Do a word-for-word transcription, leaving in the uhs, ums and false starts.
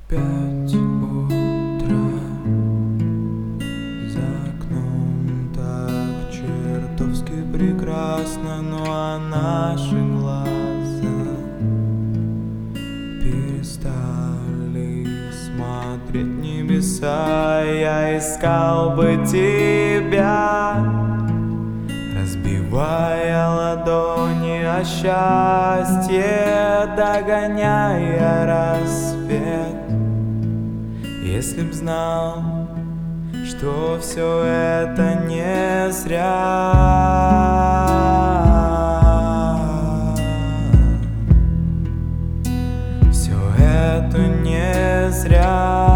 Пять утра, за окном так чертовски прекрасно, ну а наши глаза перестали смотреть в небеса. Я искал бы тебя, разбивая ладони о счастье, догоняя рассвет. Если б знал, что все это не зря, все это не зря.